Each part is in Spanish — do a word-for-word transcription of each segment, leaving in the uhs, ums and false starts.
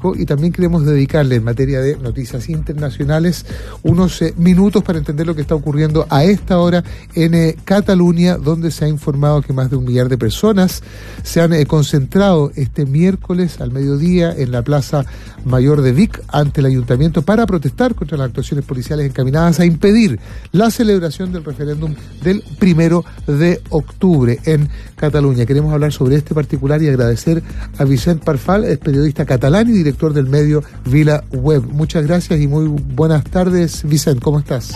político, y también queremos dedicarle en materia de noticias internacionales unos eh, minutos para entender lo que está ocurriendo a esta hora en eh, Cataluña, donde se ha informado que más de un millar de personas se han eh, concentrado este miércoles al mediodía en la Plaza Mayor de Vic ante el ayuntamiento para protestar contra las actuaciones policiales encaminadas a impedir la celebración del referéndum del primero de octubre en Cataluña. Queremos hablar sobre este particular y agradecer a Vicent Parfal, es periodista catalán y director del medio VilaWeb. Muchas gracias y muy buenas tardes, Vicent, ¿cómo estás?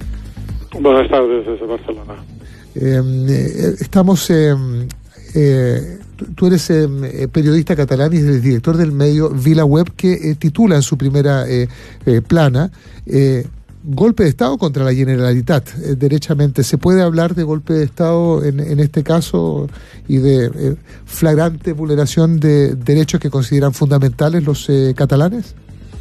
Buenas tardes desde Barcelona. Eh, eh, estamos... Eh, eh, tú eres eh, periodista catalán y eres director del medio VilaWeb, que eh, titula en su primera eh, eh, plana eh, golpe de Estado contra la Generalitat. Eh, derechamente, ¿se puede hablar de golpe de Estado en, en este caso y de eh, flagrante vulneración de derechos que consideran fundamentales los eh, catalanes?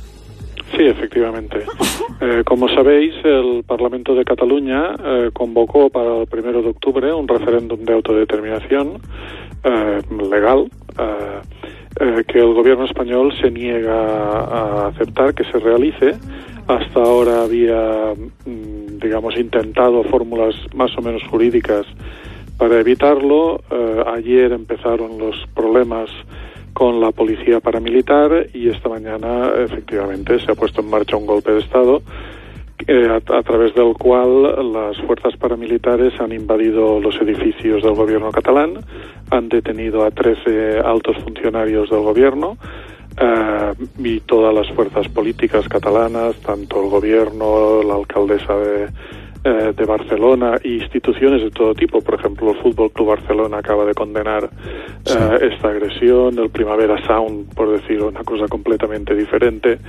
Sí, efectivamente. Eh, como sabéis, el Parlamento de Cataluña eh, convocó para el primero de octubre un referéndum de autodeterminación eh, legal eh, eh, que el gobierno español se niega a aceptar que se realice. Hasta ahora había, digamos, intentado fórmulas más o menos jurídicas para evitarlo. Eh, ayer empezaron los problemas con la policía paramilitar y esta mañana efectivamente se ha puesto en marcha un golpe de Estado eh, a, a través del cual las fuerzas paramilitares han invadido los edificios del gobierno catalán, han detenido a trece altos funcionarios del gobierno eh, y todas las fuerzas políticas catalanas, tanto el gobierno, la alcaldesa de Eh, de Barcelona e instituciones de todo tipo. Por ejemplo, el Fútbol Club Barcelona acaba de condenar sí. eh, esta agresión, el Primavera Sound, por decir una cosa completamente diferente.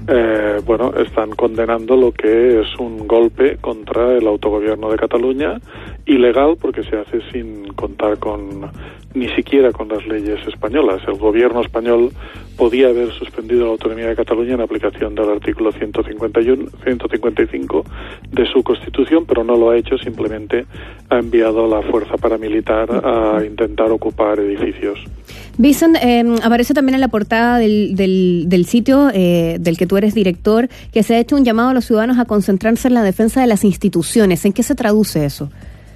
Eh, bueno, están condenando lo que es un golpe contra el autogobierno de Cataluña, ilegal porque se hace sin contar con ni siquiera con las leyes españolas. El gobierno español podía haber suspendido la autonomía de Cataluña en aplicación del artículo ciento cincuenta y uno, ciento cincuenta y cinco de su Constitución, pero no lo ha hecho, simplemente ha enviado a la fuerza paramilitar a intentar ocupar edificios. Vicent, eh, aparece también en la portada del, del, del sitio eh, del que tú eres director, que se ha hecho un llamado a los ciudadanos a concentrarse en la defensa de las instituciones. ¿En qué se traduce eso?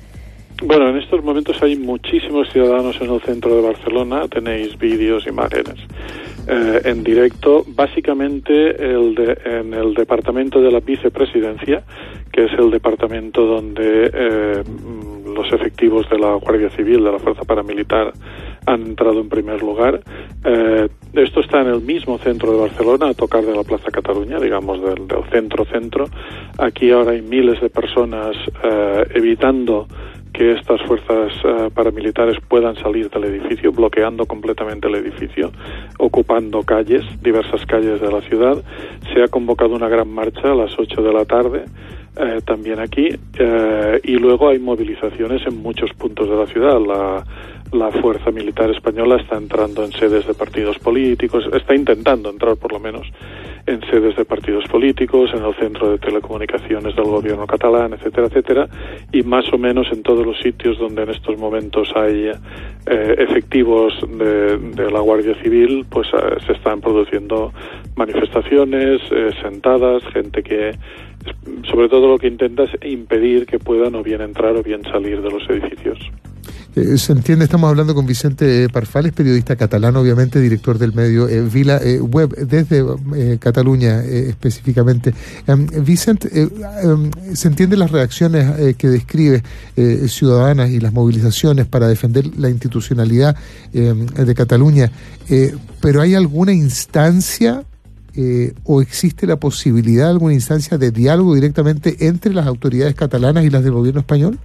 Bueno, en estos momentos hay muchísimos ciudadanos en el centro de Barcelona, tenéis vídeos, imágenes eh, en directo, básicamente el de, en el departamento de la vicepresidencia, que es el departamento donde eh, los efectivos de la Guardia Civil, de la Fuerza Paramilitar, han entrado en primer lugar. Eh, esto está en el mismo centro de Barcelona, a tocar de la Plaza Cataluña, digamos del, del centro-centro. Aquí ahora hay miles de personas eh, evitando que estas fuerzas uh, paramilitares puedan salir del edificio, bloqueando completamente el edificio, ocupando calles, diversas calles de la ciudad. Se ha convocado una gran marcha a las ocho de la tarde, eh, también aquí, eh, y luego hay movilizaciones en muchos puntos de la ciudad. La, la fuerza militar española está entrando en sedes de partidos políticos, está intentando entrar por lo menos en sedes de partidos políticos, en el centro de telecomunicaciones del gobierno catalán, etcétera, etcétera, y más o menos en todos los sitios donde en estos momentos hay eh, efectivos de, de la Guardia Civil, pues eh, se están produciendo manifestaciones, eh, sentadas, gente que sobre todo lo que intenta es impedir que puedan o bien entrar o bien salir de los edificios. Eh, se entiende, estamos hablando con Vicente Parfal, es periodista catalán, obviamente, director del medio eh, VilaWeb, desde eh, Cataluña eh, específicamente. Um, Vicente, eh, um, se entienden las reacciones eh, que describe eh, ciudadanas y las movilizaciones para defender la institucionalidad eh, de Cataluña, eh, pero ¿hay alguna instancia eh, o existe la posibilidad de alguna instancia de diálogo directamente entre las autoridades catalanas y las del gobierno español?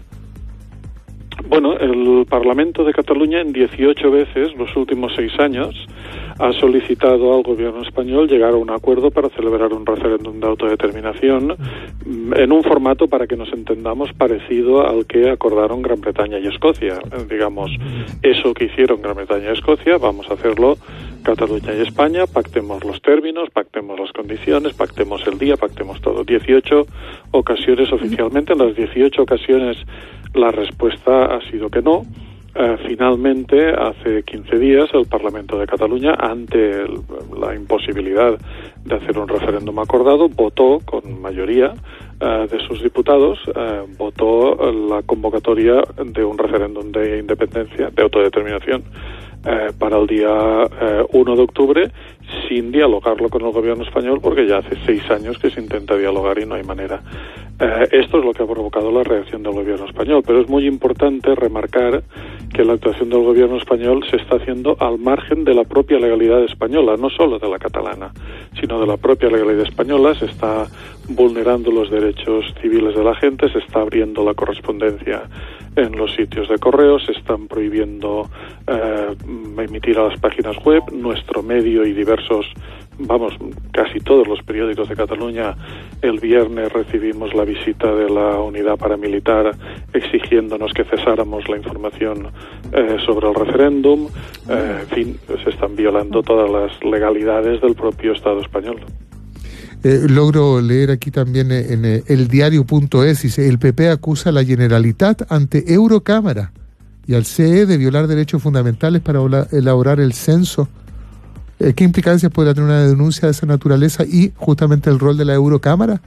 Bueno, el Parlamento de Cataluña en dieciocho veces, los últimos seis años, ha solicitado al gobierno español llegar a un acuerdo para celebrar un referéndum de autodeterminación en un formato, para que nos entendamos, parecido al que acordaron Gran Bretaña y Escocia. Digamos, eso que hicieron Gran Bretaña y Escocia, vamos a hacerlo Cataluña y España, pactemos los términos, pactemos las condiciones, pactemos el día, pactemos todo. dieciocho ocasiones oficialmente, en las dieciocho ocasiones la respuesta ha sido que no. Uh, finalmente, hace quince días, el Parlamento de Cataluña, ante el, la imposibilidad de hacer un referéndum acordado, votó con mayoría uh, de sus diputados, uh, votó la convocatoria de un referéndum de independencia, de autodeterminación, uh, para el día uh, uno de octubre, sin dialogarlo con el gobierno español, porque ya hace seis años que se intenta dialogar y no hay manera. Eh, esto es lo que ha provocado la reacción del gobierno español, pero es muy importante remarcar que la actuación del gobierno español se está haciendo al margen de la propia legalidad española, no solo de la catalana, sino de la propia legalidad española. Se está vulnerando los derechos civiles de la gente, se está abriendo la correspondencia en los sitios de correo, se están prohibiendo eh, emitir a las páginas web. Nuestro medio y diversos, vamos, casi todos los periódicos de Cataluña, el viernes recibimos la visita de la unidad paramilitar exigiéndonos que cesáramos la información eh, sobre el referéndum. Eh, en fin, se están violando todas las legalidades del propio Estado español. Eh, logro leer aquí también en eh, el diario punto es, dice, el P P acusa a la Generalitat ante Eurocámara y al C E de violar derechos fundamentales para elaborar el censo. Eh, ¿Qué implicancias podrá tener una denuncia de esa naturaleza y justamente el rol de la Eurocámara?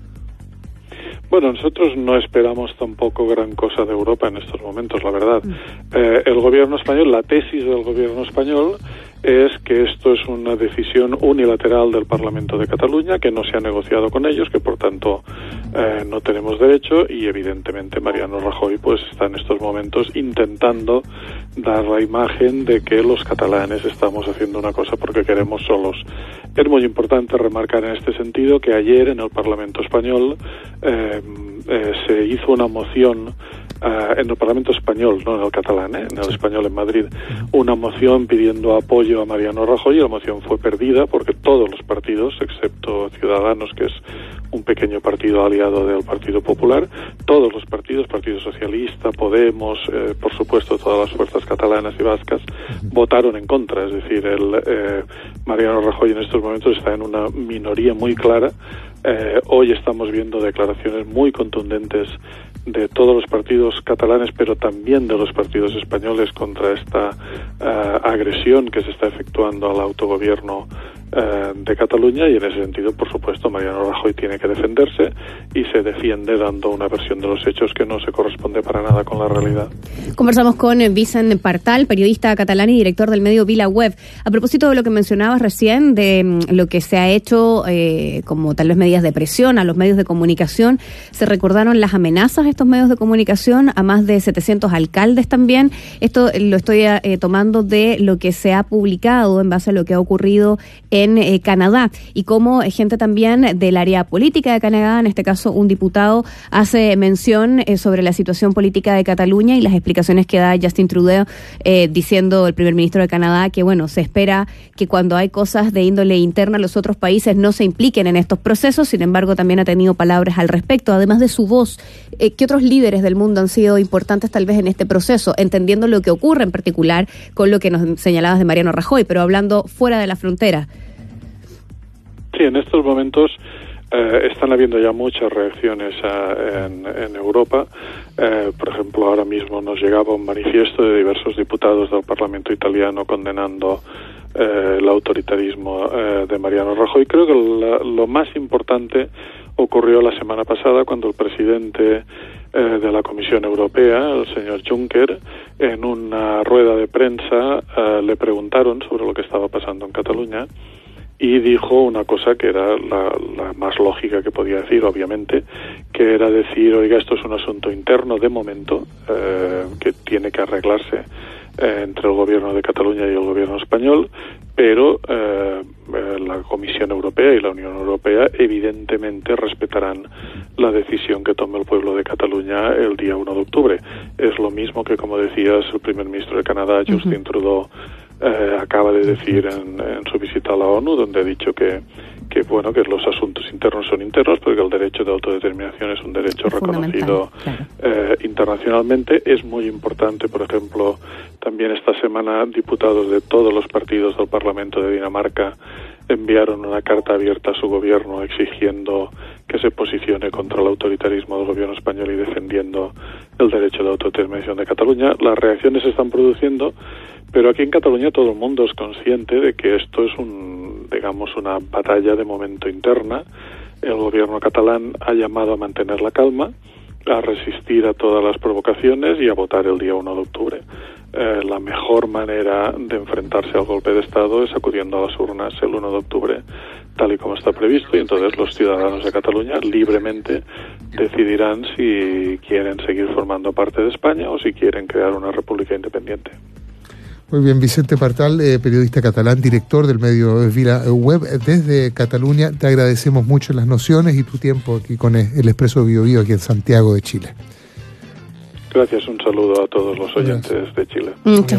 Bueno, nosotros no esperamos tampoco gran cosa de Europa en estos momentos, la verdad. Eh, el gobierno español, la tesis del gobierno español es que esto es una decisión unilateral del Parlamento de Cataluña, que no se ha negociado con ellos, que por tanto eh, no tenemos derecho, y evidentemente Mariano Rajoy pues está en estos momentos intentando dar la imagen de que los catalanes estamos haciendo una cosa porque queremos solos. Es muy importante remarcar en este sentido que ayer en el Parlamento español eh, eh, se hizo una moción Uh, en el Parlamento español, no en el catalán, ¿eh? en el español en Madrid, una moción pidiendo apoyo a Mariano Rajoy, y la moción fue perdida porque todos los partidos, excepto Ciudadanos, que es un pequeño partido aliado del Partido Popular, todos los partidos, Partido Socialista, Podemos, eh, por supuesto todas las fuerzas catalanas y vascas, votaron en contra. Es decir, el eh, Mariano Rajoy en estos momentos está en una minoría muy clara. Eh, hoy estamos viendo declaraciones muy contundentes de todos los partidos catalanes, pero también de los partidos españoles contra esta uh, agresión que se está efectuando al autogobierno uh, de Cataluña, y en ese sentido, por supuesto, Mariano Rajoy tiene que defenderse y se defiende dando una versión de los hechos que no se corresponde para nada con la realidad. Conversamos con Vicent Partal, periodista catalán y director del medio VilaWeb. A propósito de lo que mencionabas recién, de lo que se ha hecho eh, como tal vez medidas de presión a los medios de comunicación, se recordaron las amenazas a estos medios de comunicación, a más de setecientos alcaldes también. Esto lo estoy eh, tomando de lo que se ha publicado en base a lo que ha ocurrido en eh, Canadá, y cómo eh, gente también del área política de Canadá, en este caso un diputado, hace mención eh, sobre la situación política de Cataluña y las explicaciones que da Justin Trudeau, eh, diciendo el primer ministro de Canadá que bueno, se espera que cuando hay cosas de índole interna los otros países no se impliquen en estos procesos. Sin embargo, también ha tenido palabras al respecto, además de su voz. Eh, ¿Qué otros líderes del mundo han sido importantes tal vez en este proceso, entendiendo lo que ocurre en particular con lo que nos señalabas de Mariano Rajoy, pero hablando fuera de la frontera? Sí, en estos momentos eh, están habiendo ya muchas reacciones a, en, en Europa. Eh, por ejemplo, ahora mismo nos llegaba un manifiesto de diversos diputados del Parlamento italiano condenando eh, el autoritarismo eh, de Mariano Rajoy. Creo que la, lo más importante ocurrió la semana pasada cuando el presidente eh, de la Comisión Europea, el señor Juncker, en una rueda de prensa eh, le preguntaron sobre lo que estaba pasando en Cataluña, y dijo una cosa que era la, la más lógica que podía decir, obviamente, que era decir, oiga, esto es un asunto interno de momento, eh, que tiene que arreglarse eh, entre el gobierno de Cataluña y el gobierno español, pero eh, eh, la Comisión Europea y la Unión Europea evidentemente respetarán la decisión que tome el pueblo de Cataluña el día uno de octubre. Es lo mismo que, como decías, el primer ministro de Canadá, Justin uh-huh. Trudeau, Eh, acaba de decir en, en su visita a la ONU, donde ha dicho que, que bueno, que los asuntos internos son internos, porque el derecho de autodeterminación es un derecho es reconocido claro. eh, internacionalmente. Es muy importante, por ejemplo, también esta semana diputados de todos los partidos del Parlamento de Dinamarca enviaron una carta abierta a su gobierno exigiendo que se posicione contra el autoritarismo del gobierno español y defendiendo el derecho de autodeterminación de Cataluña. Las reacciones se están produciendo, pero aquí en Cataluña todo el mundo es consciente de que esto es un, digamos, una batalla de momento interna. El gobierno catalán ha llamado a mantener la calma, a resistir a todas las provocaciones y a votar el día uno de octubre. Eh, la mejor manera de enfrentarse al golpe de Estado es acudiendo a las urnas el uno de octubre, tal y como está previsto, y entonces los ciudadanos de Cataluña libremente decidirán si quieren seguir formando parte de España o si quieren crear una república independiente. Muy bien, Vicente Partal, eh, periodista catalán, director del medio VilaWeb desde Cataluña. Te agradecemos mucho las nociones y tu tiempo aquí con el Expreso Bio Bio aquí en Santiago de Chile. Gracias, un saludo a todos los oyentes Gracias. de Chile. Muchas